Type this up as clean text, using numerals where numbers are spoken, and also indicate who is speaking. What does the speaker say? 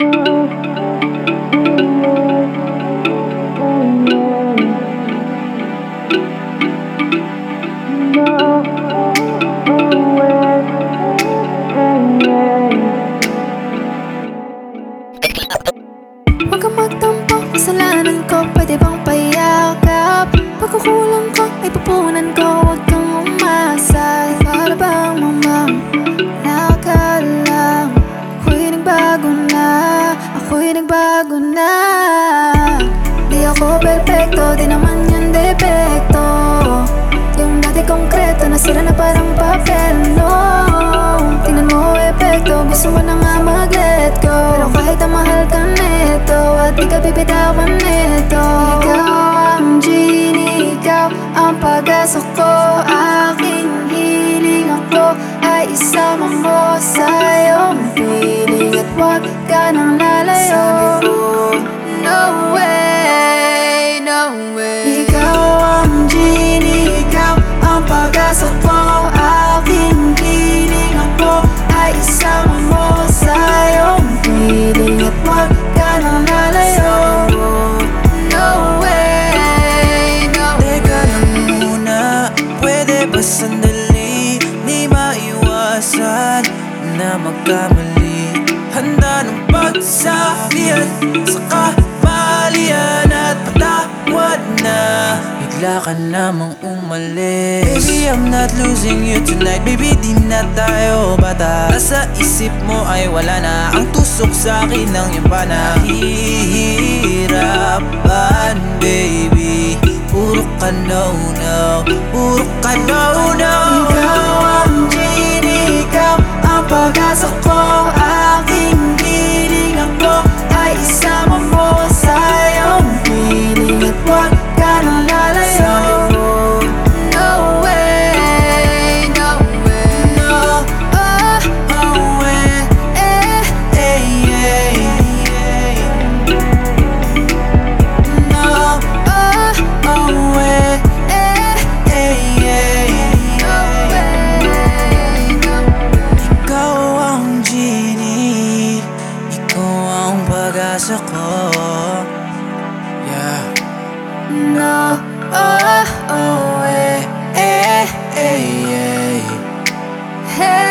Speaker 1: Huwag kang magtampo, kasalanan ko, pwede bang payakap? Pagkukulang ko, ay pupunan ko, huwag kang umasa. Para bang mamang nakalang ako'y nagbago na, ako'y nagbago na. Di ako perfecto, di naman yan depekto. Yung dati konkreto, nasira na parang papel, no. Tingnan mo epekto, gusto mo na nga mag-let go. Pero kahit ang mahal ka neto, at di ka bibitawan neto. Ikaw ang genie, ikaw ang pag-asa ko. Aking hiling ako ay isama mo sa iyong piling. At wag ka nang lalayo. Sabi ko, no way, no way. Ikaw ang genie, ikaw ang pag-asa ko. Aking hiling ako ay isama mo sa iyong piling. At wag ka nang lalayo. No way, no way.
Speaker 2: Teka lang muna, pwede ba sandali? Di maiwasan na magkamali. Handa ng pagsabihan sa kamalian at patawad na. Bigla ka namang umalis. Baby, I'm not losing you tonight. Baby, di na tayo bata. Nasa isip mo ay wala na. Ang tusok sa akin ng iyong panahihirapan, baby. Puro ka no, no. Puro ka no, no.
Speaker 1: Ikaw ang genie, ikaw ang pag-asa ko. Aking hiling ako ay isama mo sa iyong piling. At wag ka nang lalayo.
Speaker 2: Sabi ko,
Speaker 1: no way, no way. No, oh,
Speaker 2: oh, eh,
Speaker 1: eh,
Speaker 2: eh, yeah, yeah.
Speaker 1: no, oh,
Speaker 2: Oh, eh,
Speaker 1: eh,
Speaker 2: eh, yeah,
Speaker 1: no
Speaker 2: yeah.
Speaker 1: way, no way.
Speaker 2: Ikaw ang genie, ikaw ang pag-asa ko. Yeah.
Speaker 1: No, oh, oh, eh,
Speaker 2: Eh, eh, yeah.
Speaker 1: hey.